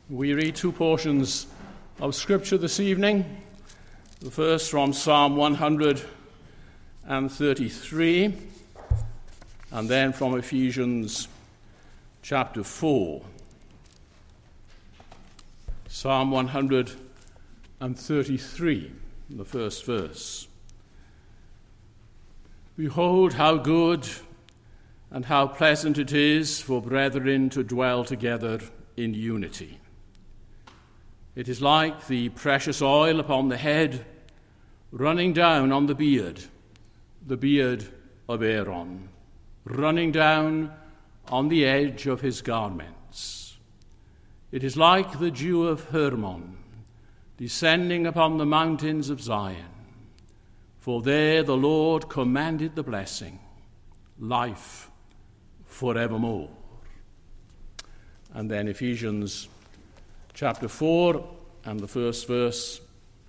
We read two portions of Scripture this evening. The first from Psalm 133, and then from Ephesians chapter 4. Psalm 133, the first verse. Behold, how good and how pleasant it is for brethren to dwell together in unity. It is like the precious oil upon the head, running down on the beard of Aaron, running down on the edge of his garments. It is like the dew of Hermon, descending upon the mountains of Zion. For there the Lord commanded the blessing, life forevermore. And then Ephesians chapter 4 and the first verse.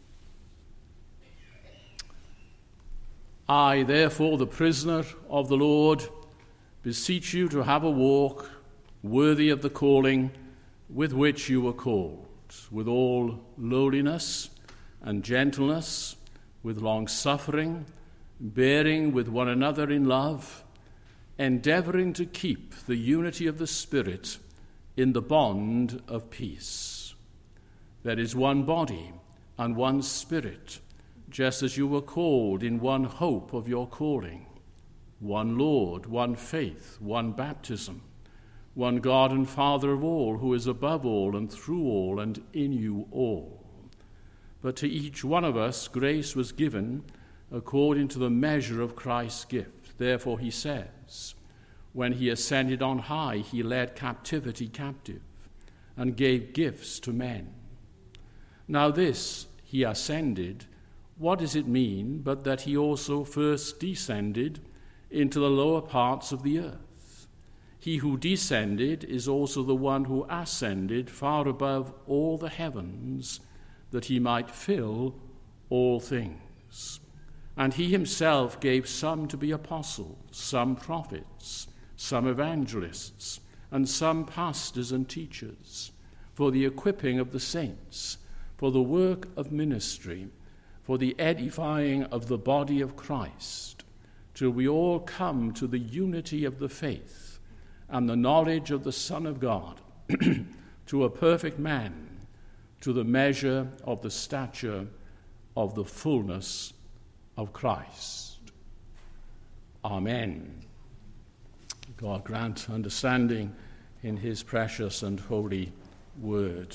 I, therefore, the prisoner of the Lord, beseech you to have a walk worthy of the calling with which you were called, with all lowliness and gentleness, with long-suffering, bearing with one another in love, endeavoring to keep the unity of the Spirit in the bond of peace. There is one body and one Spirit, just as you were called in one hope of your calling, one Lord, one faith, one baptism, one God and Father of all, who is above all and through all and in you all. But to each one of us grace was given according to the measure of Christ's gift. Therefore he says, when he ascended on high, he led captivity captive and gave gifts to men. Now this, he ascended, what does it mean but that he also first descended into the lower parts of the earth? He who descended is also the one who ascended far above all the heavens, that he might fill all things. And he himself gave some to be apostles, some prophets, some evangelists, and some pastors and teachers, for the equipping of the saints, for the work of ministry, for the edifying of the body of Christ, till we all come to the unity of the faith and the knowledge of the Son of God, to a perfect man, to the measure of the stature of the fullness of Christ. Amen. God grant understanding in his precious and holy word.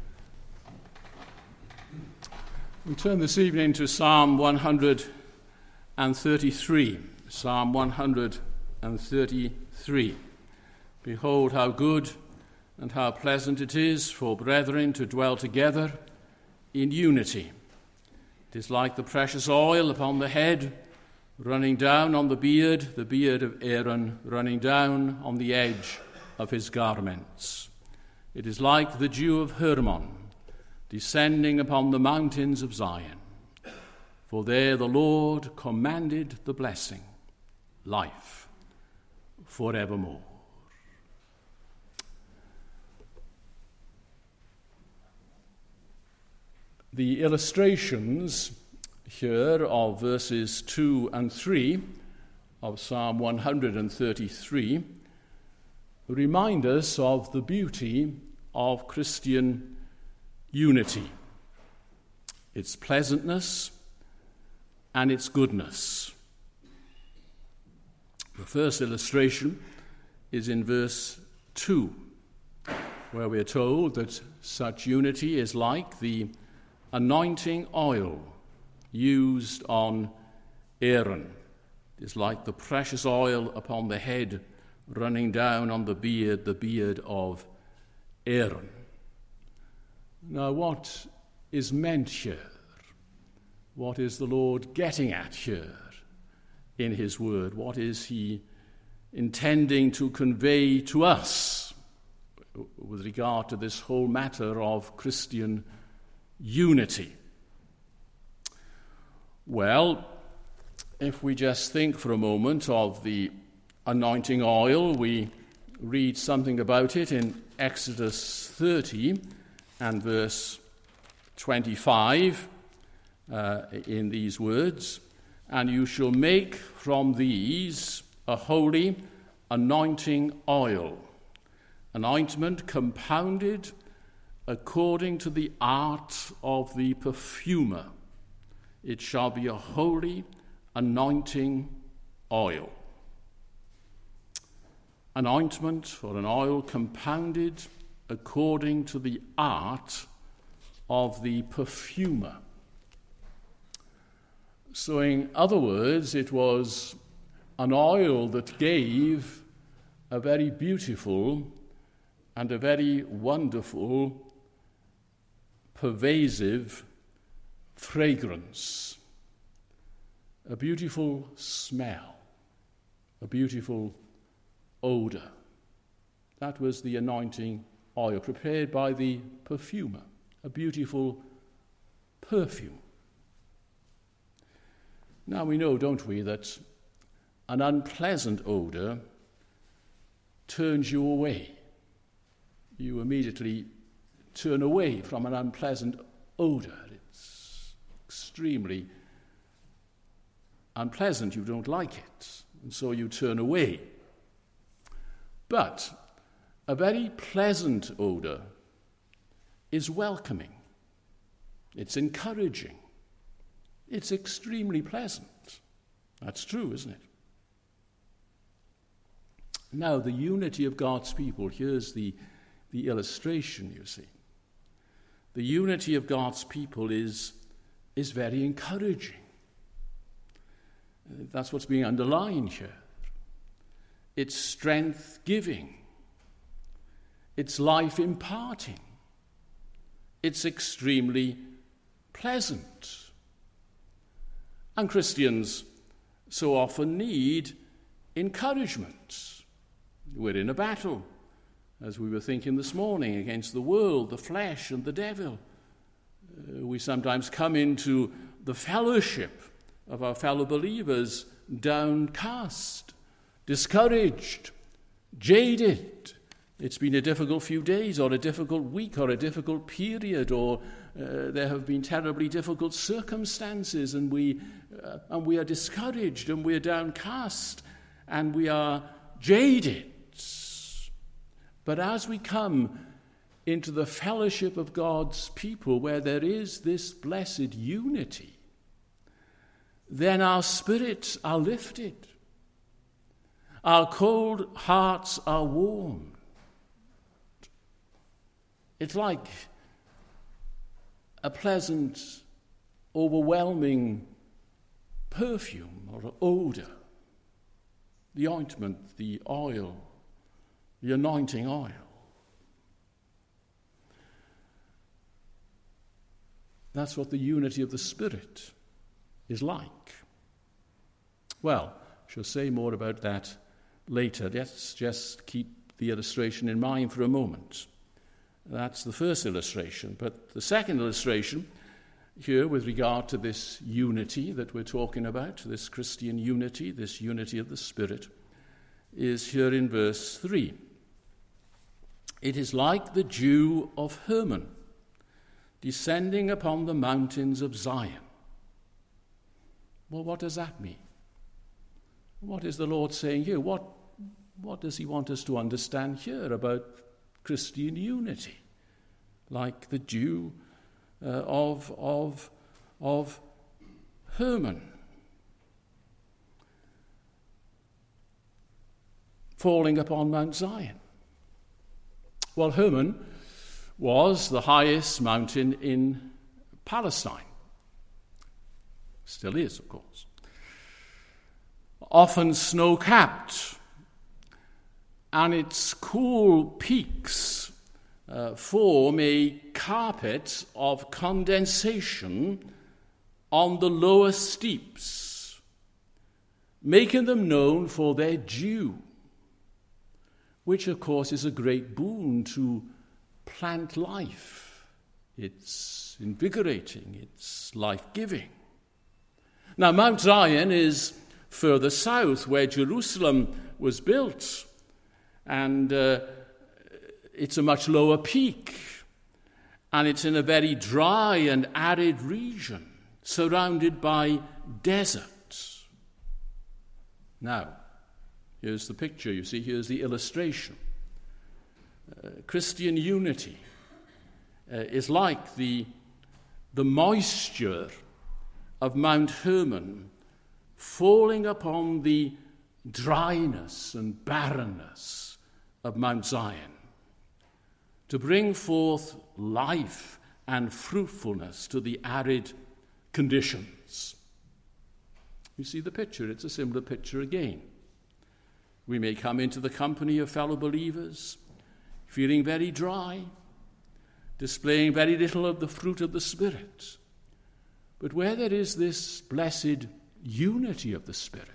We turn this evening to Psalm 133. Psalm 133. Behold, how good and how pleasant it is for brethren to dwell together in unity. It is like the precious oil upon the head, running down on the beard of Aaron, running down on the edge of his garments. It is like the dew of Hermon, descending upon the mountains of Zion. For there the Lord commanded the blessing, life forevermore. The illustrations here of verses 2 and 3 of Psalm 133 remind us of the beauty of Christian unity, its pleasantness and its goodness. The first illustration is in verse 2, where we are told that such unity is like the anointing oil used on Aaron. It is like the precious oil upon the head running down on the beard of Aaron. Now, what is meant here? What is the Lord getting at here in his word? What is he intending to convey to us with regard to this whole matter of Christian unity? Well, if we just think for a moment of the anointing oil, we read something about it in Exodus 30 and verse 25 in these words, "And you shall make from these a holy anointing oil, an ointment compounded according to the art of the perfumer. It shall be a holy anointing oil." An ointment or an oil compounded according to the art of the perfumer. So in other words, it was an oil that gave a very beautiful and a very wonderful, pervasive fragrance, a beautiful smell, a beautiful odor. That was the anointing oil prepared by the perfumer, a beautiful perfume. Now we know, don't we, that an unpleasant odor turns you away. You immediately turn away from an unpleasant odor. It's extremely unpleasant. You don't like it, and so you turn away. But a very pleasant odor is welcoming. It's encouraging. It's extremely pleasant. That's true, isn't it? Now, the unity of God's people, here's the illustration, you see. The unity of God's people is very encouraging. That's what's being underlined here. It's strength-giving. It's life-imparting. It's extremely pleasant. And Christians so often need encouragement. We're in a battle, as we were thinking this morning, against the world, the flesh, and the devil. We sometimes come into the fellowship of our fellow believers downcast, discouraged, jaded. It's been a difficult few days, or a difficult week, or a difficult period, or there have been terribly difficult circumstances, and we are discouraged, and we are downcast, and we are jaded. But as we come into the fellowship of God's people, where there is this blessed unity, then our spirits are lifted. Our cold hearts are warmed. It's like a pleasant, overwhelming perfume or odor. The ointment, the oil, the anointing oil. That's what the unity of the Spirit is like. Well, I shall say more about that later. Let's just keep the illustration in mind for a moment. That's the first illustration. But the second illustration here with regard to this unity that we're talking about, this Christian unity, this unity of the Spirit, is here in verse 3. It is like the dew of Hermon descending upon the mountains of Zion. Well, what does that mean? What is the Lord saying here? What does he want us to understand here about Christian unity? Like the dew of Hermon. Falling upon Mount Zion. Well, Hermon was the highest mountain in Palestine. Still is, of course. Often snow-capped, and its cool peaks form a carpet of condensation on the lower steeps, making them known for their dew, which, of course, is a great boon to plant life. It's invigorating, it's life-giving. Now, Mount Zion is further south, where Jerusalem was built, and it's a much lower peak. And it's in a very dry and arid region, surrounded by deserts. Now, here's the picture. You see, here's the illustration. Christian unity is like the moisture of Mount Hermon falling upon the dryness and barrenness of Mount Zion, to bring forth life and fruitfulness to the arid conditions. You see the picture, it's a similar picture again. We may come into the company of fellow believers, feeling very dry, displaying very little of the fruit of the Spirit. But where there is this blessed unity of the Spirit,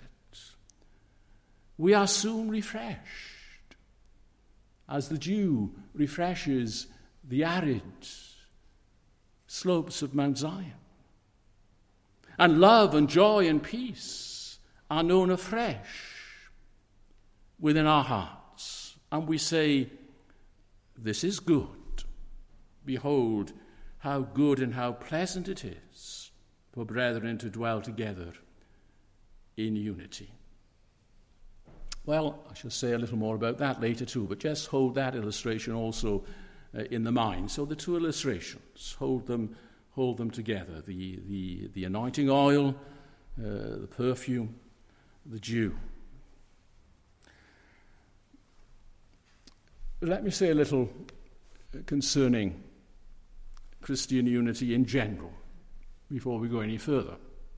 we are soon refreshed, as the dew refreshes the arid slopes of Mount Zion. And love and joy and peace are known afresh within our hearts. And we say, this is good. Behold, how good and how pleasant it is for brethren to dwell together in unity. Well, I shall say a little more about that later too, but just hold that illustration also in the mind. So the two illustrations, hold them together. The anointing oil, the perfume, the dew. Let me say a little concerning Christian unity in general before we go any further.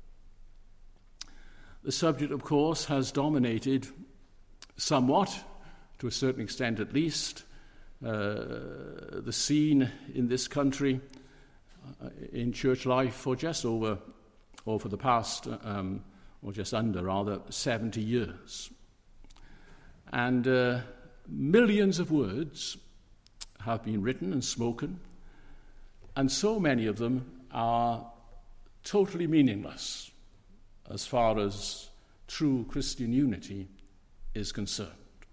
The subject, of course, has dominated somewhat, to a certain extent at least, the scene in this country in church life for just over, or for the past, or just under rather, 70 years. And millions of words have been written and spoken, and so many of them are totally meaningless as far as true Christian unity is concerned.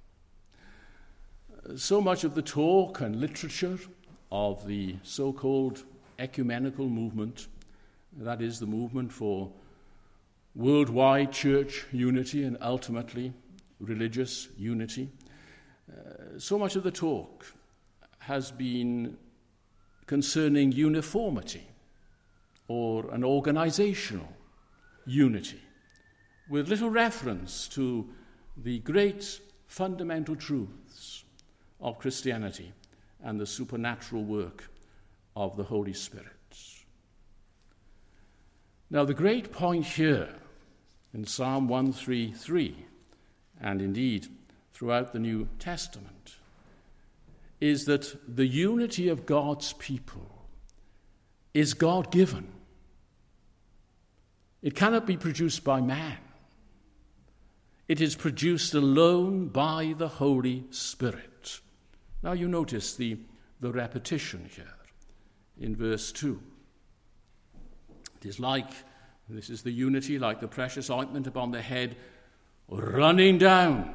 So much of the talk and literature of the so-called ecumenical movement, that is the movement for worldwide church unity and ultimately religious unity, so much of the talk has been concerning uniformity or an organizational unity, with little reference to the great fundamental truths of Christianity and the supernatural work of the Holy Spirit. Now, the great point here in Psalm 133, and indeed throughout the New Testament, is that the unity of God's people is God-given. It cannot be produced by man. It is produced alone by the Holy Spirit. Now you notice the repetition here in verse 2. It is like, this is the unity, like the precious ointment upon the head, running down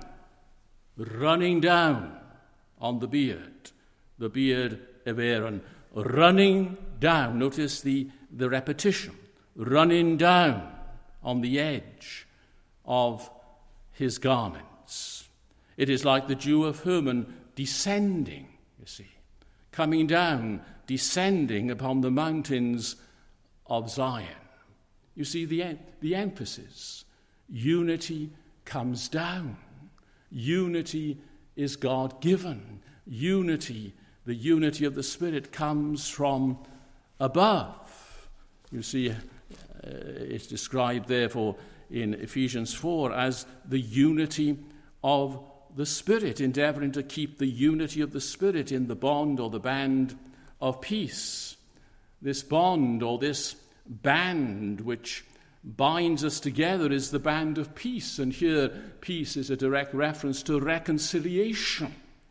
on the beard of Aaron, running down. Notice the repetition, running down on the edge of his garments. It is like the dew of Hermon descending, you see, coming down, descending upon the mountains of Zion. You see the emphasis. Unity comes down. Unity is God-given. Unity, the unity of the Spirit, comes from above. You see, it's described, therefore, in Ephesians 4 as the unity of the Spirit, endeavoring to keep the unity of the Spirit in the bond or the band of peace. This bond or this band which binds us together is the band of peace. And here, peace is a direct reference to reconciliation.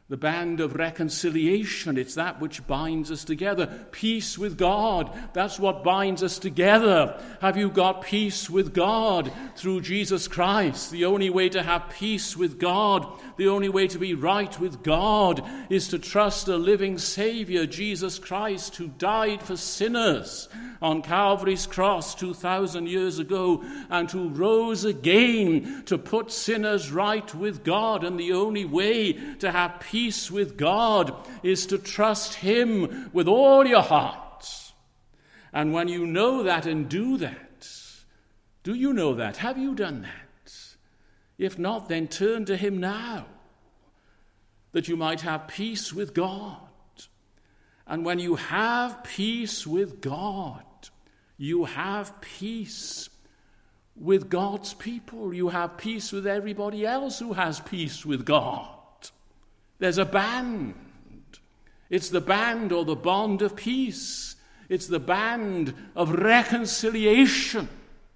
The band of reconciliation, it's that which binds us together. Peace with God, that's what binds us together. Have you got peace with God through Jesus Christ? The only way to have peace with God, the only way to be right with God, is to trust a living Savior, Jesus Christ, who died for sinners on Calvary's cross 2,000 years ago, and who rose again to put sinners right with God. And the only way to have peace with God is to trust him with all your heart. And when you know that and do that, do you know that? Have you done that? If not, then turn to him now, that you might have peace with God. And when you have peace with God, you have peace with God's people. You have peace with everybody else who has peace with God. There's a band. It's the band or the bond of peace. It's the band of reconciliation.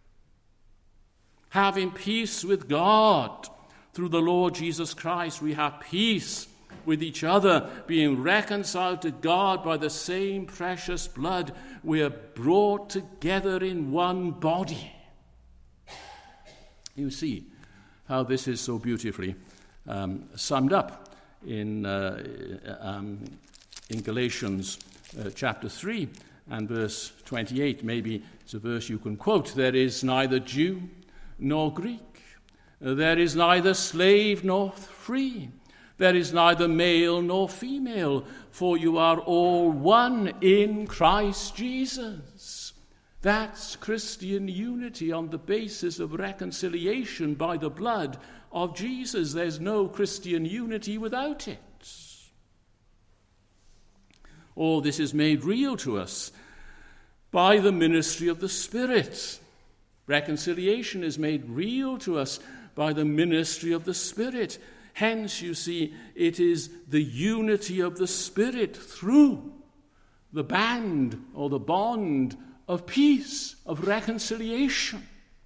Having peace with God through the Lord Jesus Christ, we have peace with each other, being reconciled to God by the same precious blood. We are brought together in one body. You see how this is so beautifully summed up in Galatians chapter 3 and verse 28. Maybe it's a verse you can quote. There is neither Jew nor Greek. There is neither slave nor free. There is neither male nor female, for you are all one in Christ Jesus. That's Christian unity on the basis of reconciliation by the blood of Jesus. There's no Christian unity without it. All this is made real to us by the ministry of the Spirit. Reconciliation is made real to us by the ministry of the Spirit. Hence, you see, it is the unity of the Spirit through the band or the bond of peace, of reconciliation.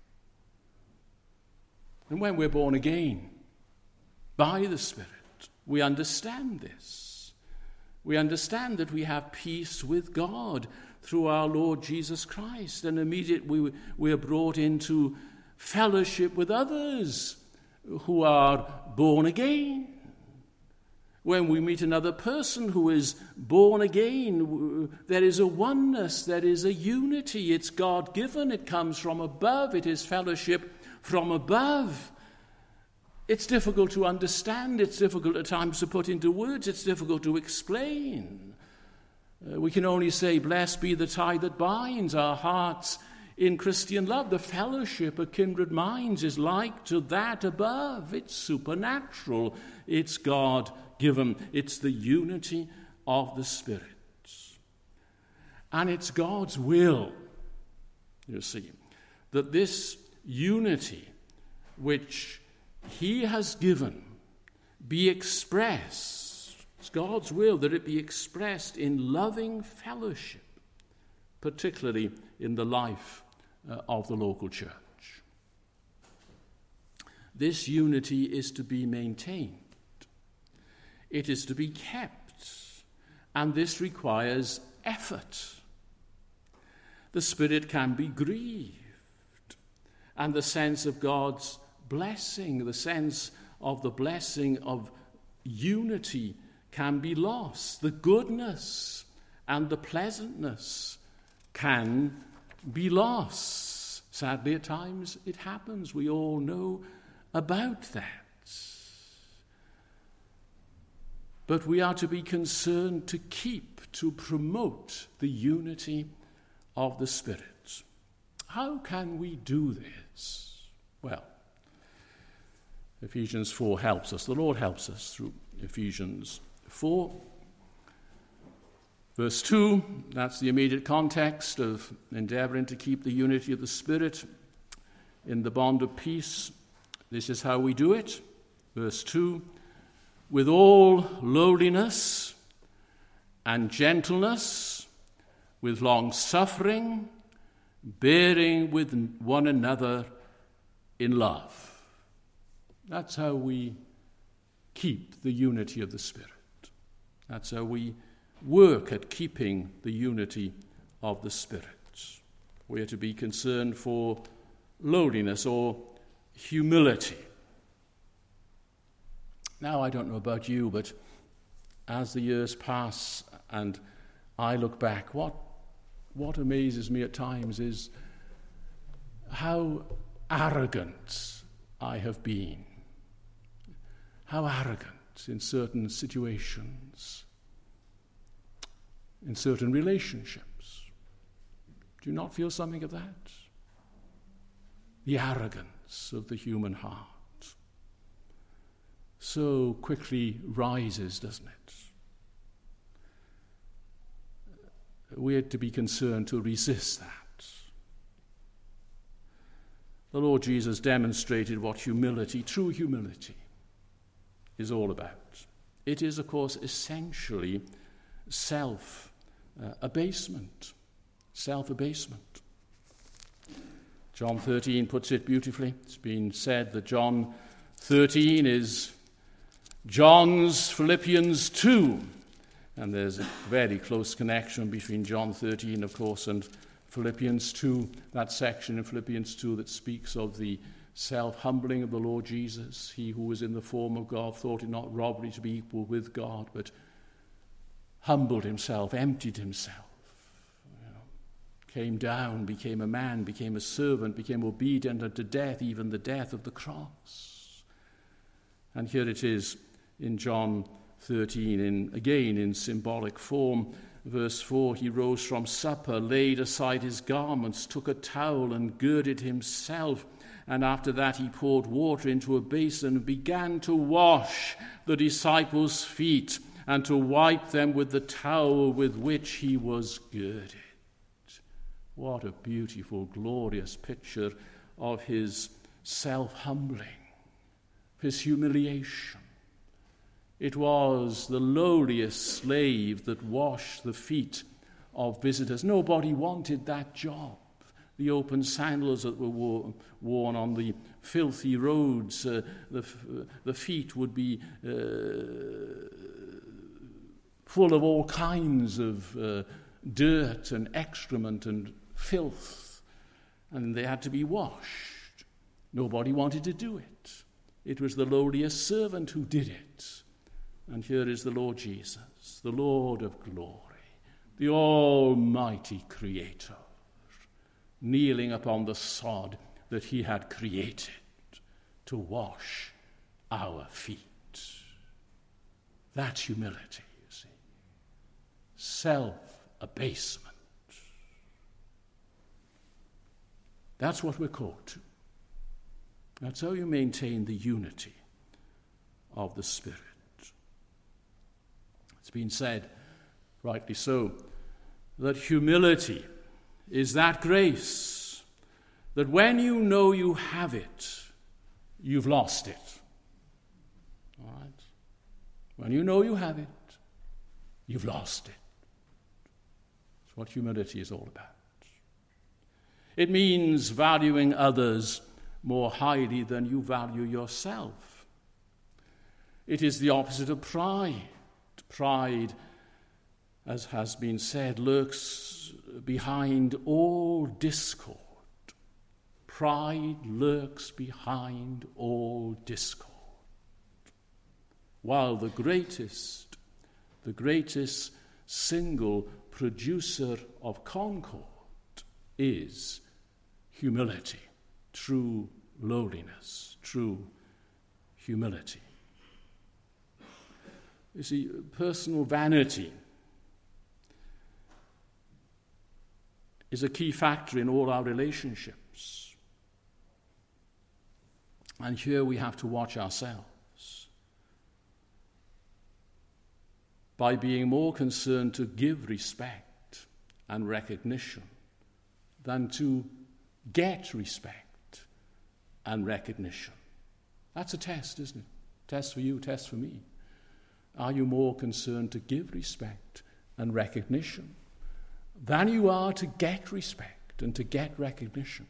And when we're born again by the Spirit, we understand this. We understand that we have peace with God through our Lord Jesus Christ, and immediately we are brought into fellowship with others who are born again. When we meet another person who is born again, there is a oneness, there is a unity. It's God-given, it comes from above, it is fellowship from above. It's difficult to understand, it's difficult at times to put into words, it's difficult to explain. We can only say, blessed be the tie that binds our hearts in Christian love. The fellowship of kindred minds is like to that above. It's supernatural. It's God-given. It's the unity of the Spirit. And it's God's will, you see, that this unity which he has given be expressed. It's God's will that it be expressed in loving fellowship, particularly in the life of the local church. This unity is to be maintained. It is to be kept, and this requires effort. The Spirit can be grieved, and the sense of God's blessing, the sense of the blessing of unity can be lost. The goodness and the pleasantness can be lost. Sadly, at times it happens. We all know about that. But we are to be concerned to keep, to promote the unity of the Spirit. How can we do this? Well, Ephesians 4 helps us. The Lord helps us through Ephesians 4. Verse 2, that's the immediate context of endeavoring to keep the unity of the Spirit in the bond of peace. This is how we do it. Verse 2, with all lowliness and gentleness, with long-suffering, bearing with one another in love. That's how we keep the unity of the Spirit. That's how we work at keeping the unity of the Spirit. We are to be concerned for lowliness or humility. Now, I don't know about you, but as the years pass and I look back, what amazes me at times is how arrogant I have been. How arrogant in certain situations, in certain relationships. Do you not feel something of that? The arrogance of the human heart so quickly rises, doesn't it? We are to be concerned to resist that. The Lord Jesus demonstrated what humility, true humility, is all about. It is, of course, essentially self-abasement. Self-abasement. John 13 puts it beautifully. It's been said that John 13 is John's Philippians 2. And there's a very close connection between John 13, of course, and Philippians 2, that section in Philippians 2 that speaks of the self-humbling of the Lord Jesus. He who was in the form of God thought it not robbery to be equal with God, but humbled himself, emptied himself, came down, became a man, became a servant, became obedient unto death, even the death of the cross. And here it is in John 13, again in symbolic form. Verse 4, he rose from supper, laid aside his garments, took a towel and girded himself. And after that he poured water into a basin and began to wash the disciples' feet and to wipe them with the towel with which he was girded. What a beautiful, glorious picture of his self-humbling, his humiliation. It was the lowliest slave that washed the feet of visitors. Nobody wanted that job. The open sandals that were worn on the filthy roads, the feet would be full of all kinds of dirt and excrement and filth, and they had to be washed. Nobody wanted to do it. It was the lowliest servant who did it. And here is the Lord Jesus, the Lord of glory, the almighty Creator, kneeling upon the sod that he had created to wash our feet. That's humility, you see. Self-abasement. That's what we're called to. That's how you maintain the unity of the Spirit. It's been said, rightly so, that humility is that grace that when you know you have it, you've lost it. All right? When you know you have it, you've lost it. That's what humility is all about. It means valuing others more highly than you value yourself. It is the opposite of pride. Pride, as has been said, lurks behind all discord. Pride lurks behind all discord. While the greatest single producer of concord is humility, true lowliness, true humility. You see, personal vanity is a key factor in all our relationships. And here we have to watch ourselves by being more concerned to give respect and recognition than to get respect and recognition. That's a test, isn't it? Test for you, test for me. Are you more concerned to give respect and recognition than you are to get respect and to get recognition?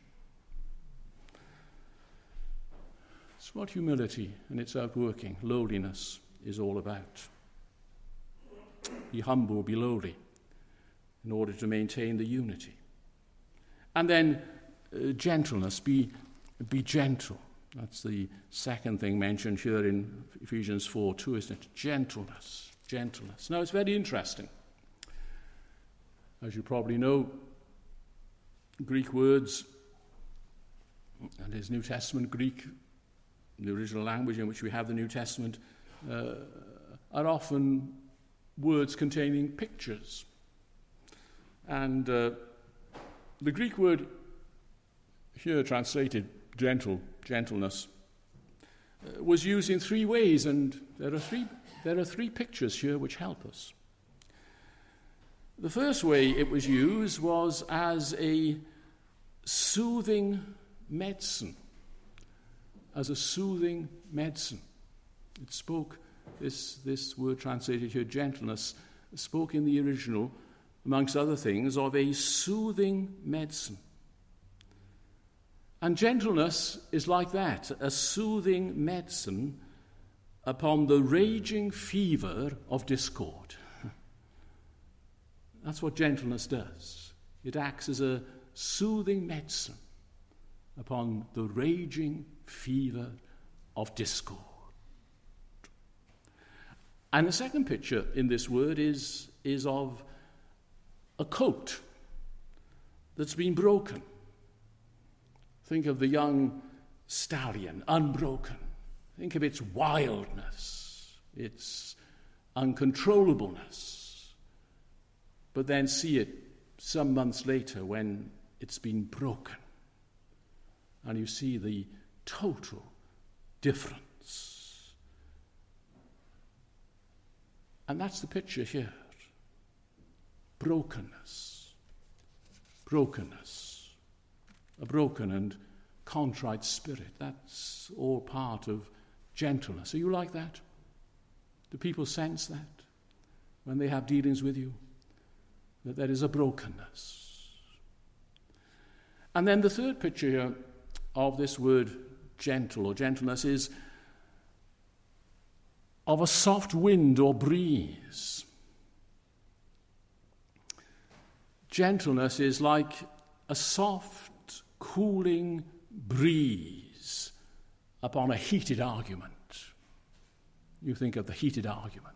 It's what humility and its outworking, lowliness, is all about. Be humble, be lowly, in order to maintain the unity. And then gentleness, be gentle. That's the second thing mentioned here in Ephesians 4:2, isn't it? Gentleness. Now, it's very interesting. As you probably know, Greek words, and there's New Testament Greek, the original language in which we have the New Testament, are often words containing pictures. And the Greek word here translated gentleness, was used in three ways, and there are three pictures here which help us. The first way it was used was as a soothing medicine. As a soothing medicine. It spoke, this word translated here, gentleness, spoke in the original, amongst other things, of a soothing medicine. And gentleness is like that, a soothing medicine upon the raging fever of discord. That's what gentleness does. It acts as a soothing medicine upon the raging fever of discord. And the second picture in this word is of a coat that's been broken. Think of the young stallion, unbroken. Think of its wildness, its uncontrollableness. But then see it some months later when it's been broken. And you see the total difference. And that's the picture here. Brokenness. A broken and contrite spirit. That's all part of gentleness. Are you like that? Do people sense that when they have dealings with you? That there is a brokenness. And then the third picture here of this word gentle or gentleness is of a soft wind or breeze. Gentleness is like a soft, cooling breeze upon a heated argument. You think of the heated argument.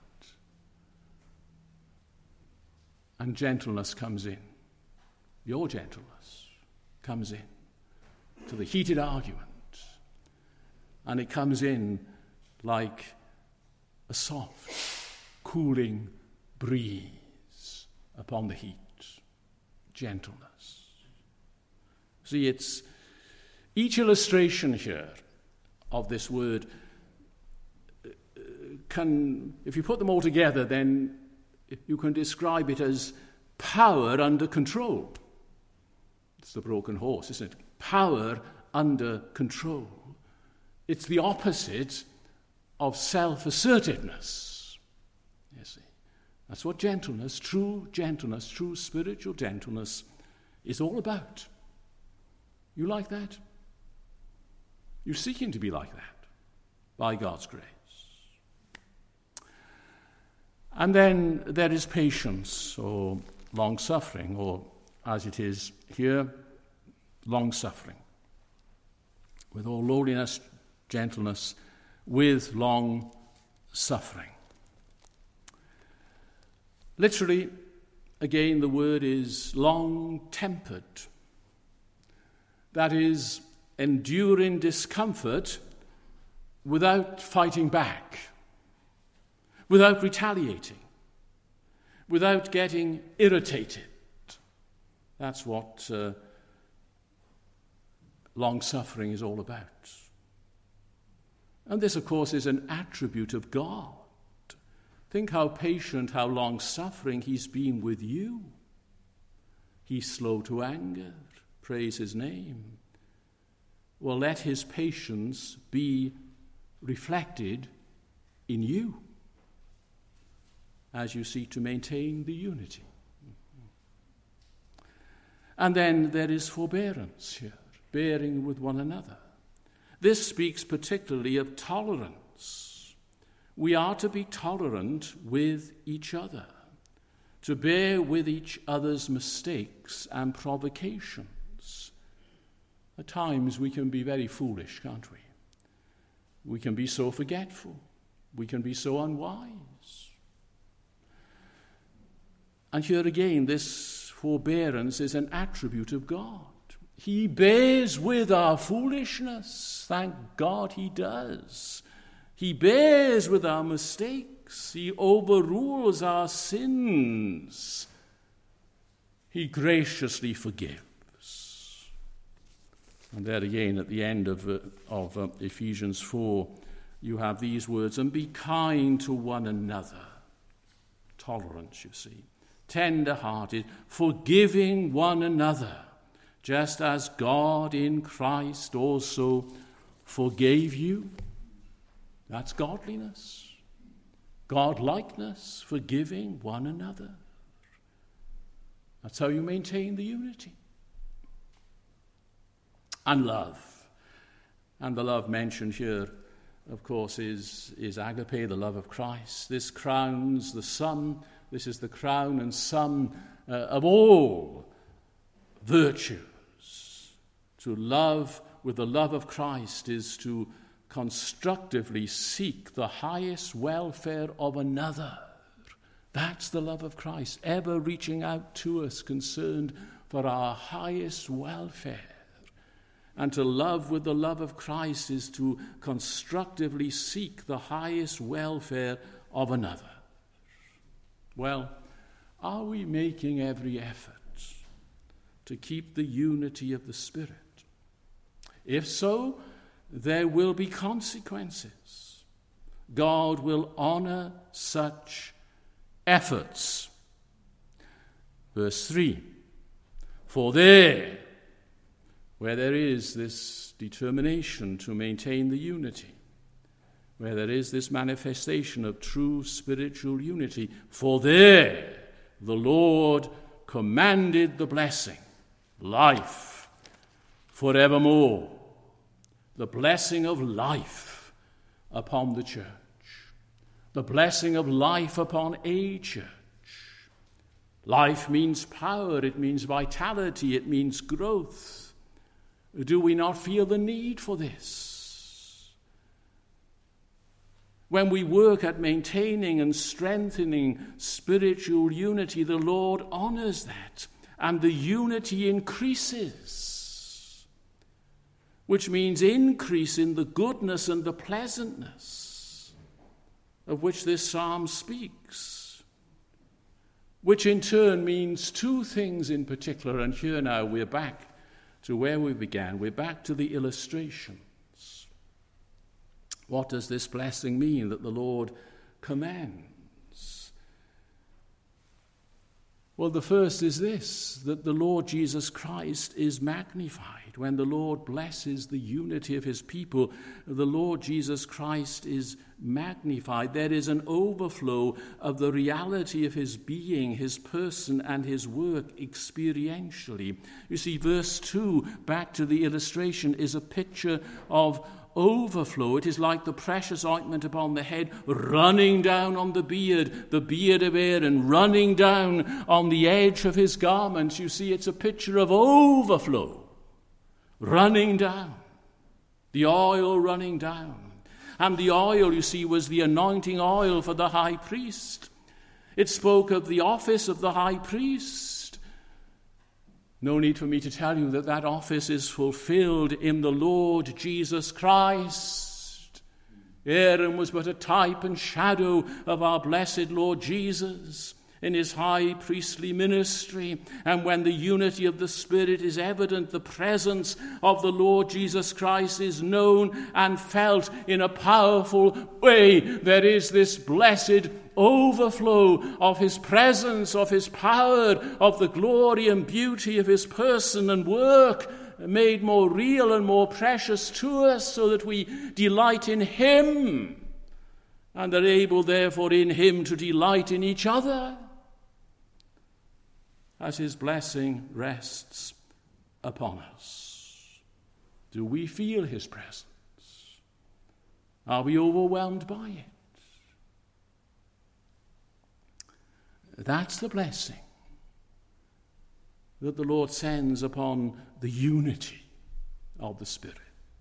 And gentleness comes in. Your gentleness comes in to the heated argument. And it comes in like a soft, cooling breeze upon the heat. Gentleness. See, it's each illustration here of this word can, if you put them all together, then you can describe it as power under control. It's the broken horse, isn't it? Power under control. It's the opposite of self-assertiveness. You see, that's what gentleness, true spiritual gentleness is all about. You like that? You're seeking to be like that by God's grace. And then there is patience or long-suffering, or as it is here, long-suffering. With all lowliness, gentleness, with long-suffering. Literally, again, the word is long-tempered. That is, enduring discomfort without fighting back, without retaliating, without getting irritated. That's what long-suffering is all about. And this, of course, is an attribute of God. Think how patient, how long-suffering he's been with you. He's slow to anger. Praise his name. Well, let his patience be reflected in you as you seek to maintain the unity. And then there is forbearance here, bearing with one another. This speaks particularly of tolerance. We are to be tolerant with each other. to bear with each other's mistakes and provocations. At times we can be very foolish, can't we? We can be so forgetful. We can be so unwise. And here again, this forbearance is an attribute of God. He bears with our foolishness. Thank God he does. He bears with our mistakes. He overrules our sins. He graciously forgives. And there again, at the end of Ephesians 4, you have these words, and be kind to one another. Tolerance, you see. Tender-hearted, forgiving one another, just as God in Christ also forgave you. That's godliness. Godlikeness, forgiving one another. That's how you maintain the unity. And love. And the love mentioned here, of course, is agape, the love of Christ. This crowns the sum. This is the crown and sum of all virtues. To love with the love of Christ is to constructively seek the highest welfare of another. That's the love of Christ, ever reaching out to us, concerned for our highest welfare. And to love with the love of Christ is to constructively seek the highest welfare of another. Well, are we making every effort to keep the unity of the Spirit? If so, there will be consequences. God will honor such efforts. Verse 3, for there, where there is this determination to maintain the unity, where there is this manifestation of true spiritual unity, for there the Lord commanded the blessing, life forevermore, the blessing of life upon the church, the blessing of life upon a church. Life means power, it means vitality, it means growth. Do we not feel the need for this? When we work at maintaining and strengthening spiritual unity, the Lord honors that, and the unity increases, which means increase in the goodness and the pleasantness of which this psalm speaks, which in turn means two things in particular. And here now we're back to where we began. We're back to the illustrations. What does this blessing mean that the Lord commands? Well, the first is this, that the Lord Jesus Christ is magnified. When the Lord blesses the unity of his people, the Lord Jesus Christ is magnified. There is an overflow of the reality of his being, his person, and his work experientially. You see, verse 2, back to the illustration, is a picture of overflow. It is like the precious ointment upon the head running down on the beard of Aaron, running down on the edge of his garments. You see, it's a picture of overflow, running down, the oil running down. And the oil, you see, was the anointing oil for the high priest. It spoke of the office of the high priest. No need for me to tell you that that office is fulfilled in the Lord Jesus Christ. Aaron was but a type and shadow of our blessed Lord Jesus in his high priestly ministry. And when the unity of the Spirit is evident, the presence of the Lord Jesus Christ is known and felt in a powerful way. There is this blessed overflow of his presence, of his power, of the glory and beauty of his person and work, made more real and more precious to us, so that we delight in him and are able, therefore, in him to delight in each other as his blessing rests upon us. Do we feel his presence? Are we overwhelmed by it? That's the blessing that the Lord sends upon the unity of the Spirit.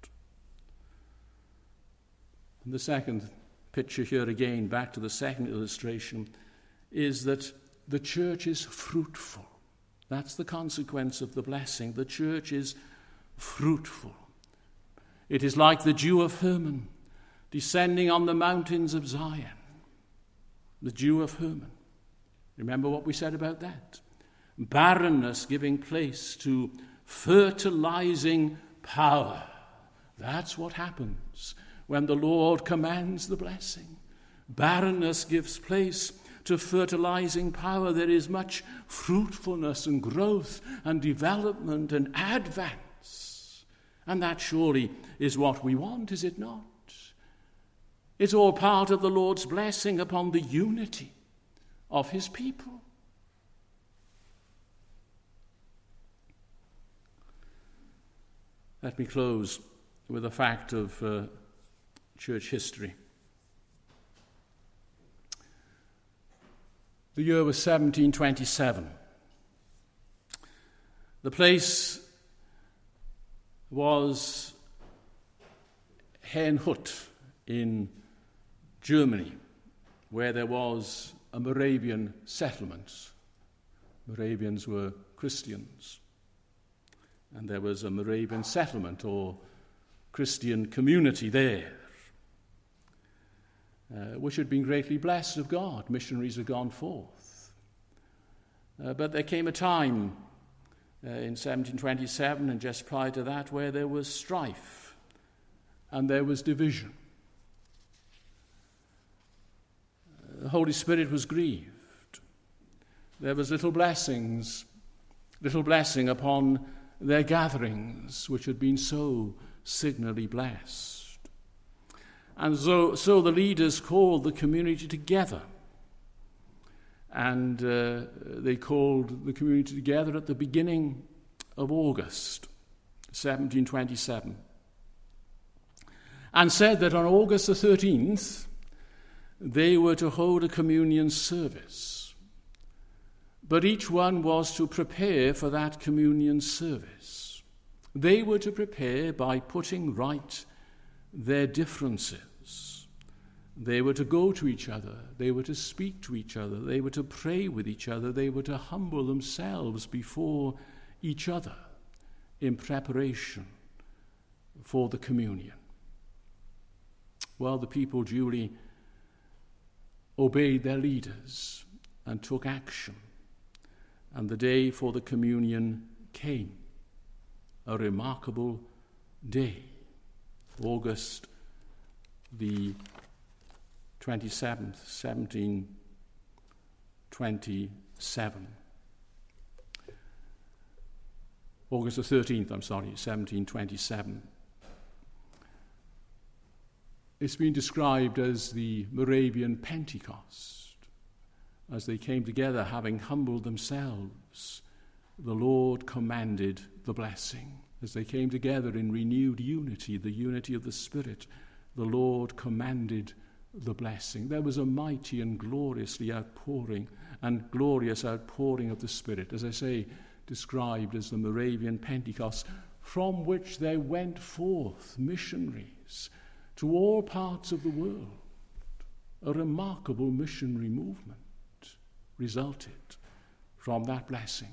And the second picture here again, back to the second illustration, is that the church is fruitful. That's the consequence of the blessing. The church is fruitful. It is like the dew of Hermon descending on the mountains of Zion. The dew of Hermon. Remember what we said about that? Barrenness giving place to fertilizing power. That's what happens when the Lord commands the blessing. Barrenness gives place to fertilizing power. There is much fruitfulness and growth and development and advance. And that surely is what we want, is it not? It's all part of the Lord's blessing upon the unity of his people. Let me close with a fact of church history. The year was 1727. The place was Herrnhut in Germany, where there was a Moravian settlement. Moravians were Christians. And there was a Moravian settlement or Christian community there, which had been greatly blessed of God. Missionaries had gone forth. But there came a time in 1727 and just prior to that where there was strife and there was division. The Holy Spirit was grieved. There was little blessing upon their gatherings, which had been so signally blessed. And so the leaders called the community together. And they called the community together at the beginning of August, 1727. And said that on August the 13th, they were to hold a communion service. But each one was to prepare for that communion service. They were to prepare by putting right their differences. They were to go to each other. They were to speak to each other. They were to pray with each other. They were to humble themselves before each other in preparation for the communion. Well, the people duly obeyed their leaders and took action. And the day for the communion came, a remarkable day, August the 27th, 1727. August the 13th, 1727. It's been described as the Moravian Pentecost. As they came together, having humbled themselves, the Lord commanded the blessing. As they came together in renewed unity, the unity of the Spirit, the Lord commanded the blessing. There was a mighty and glorious outpouring of the Spirit, as I say, described as the Moravian Pentecost, from which there went forth missionaries to all parts of the world. A remarkable missionary movement resulted from that blessing.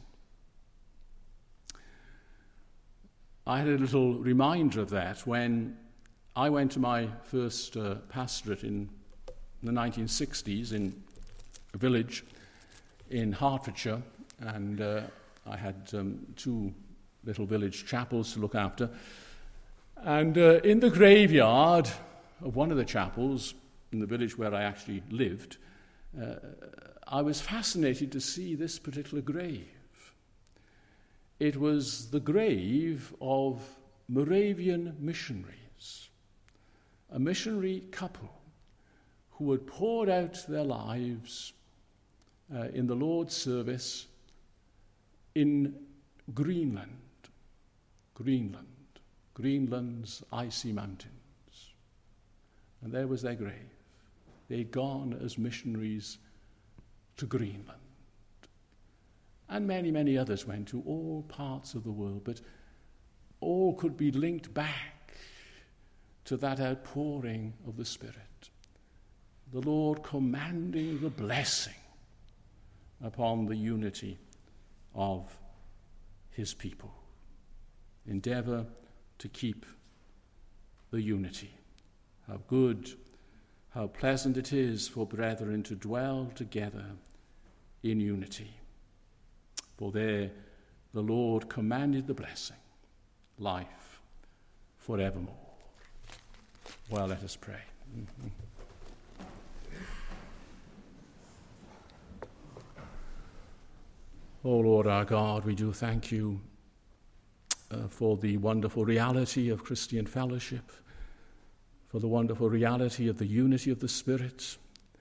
I had a little reminder of that when I went to my first pastorate in the 1960s in a village in Hertfordshire, and I had two little village chapels to look after. And in the graveyard of one of the chapels in the village where I actually lived, I was fascinated to see this particular grave. It was the grave of Moravian missionaries, a missionary couple who had poured out their lives in the Lord's service in Greenland's icy mountains. And there was their grave. They'd gone as missionaries to Greenland. and many, many others went to all parts of the world, but all could be linked back to that outpouring of the Spirit. The Lord commanding the blessing upon the unity of his people. Endeavor to keep the unity. How good, how pleasant it is for brethren to dwell together in unity. For there the Lord commanded the blessing, life forevermore. Well, let us pray. O Lord our God, we do thank you for the wonderful reality of Christian fellowship, for the wonderful reality of the unity of the Spirit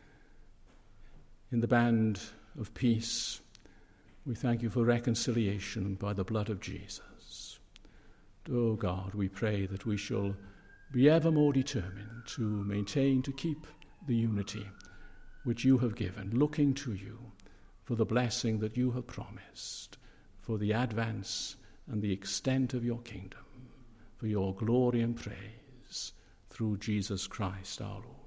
in the band of peace. We thank you for reconciliation by the blood of Jesus. O God, we pray that we shall be ever more determined to maintain, to keep the unity which you have given, looking to you for the blessing that you have promised, for the advance and the extent of your kingdom, for your glory and praise, through Jesus Christ our Lord.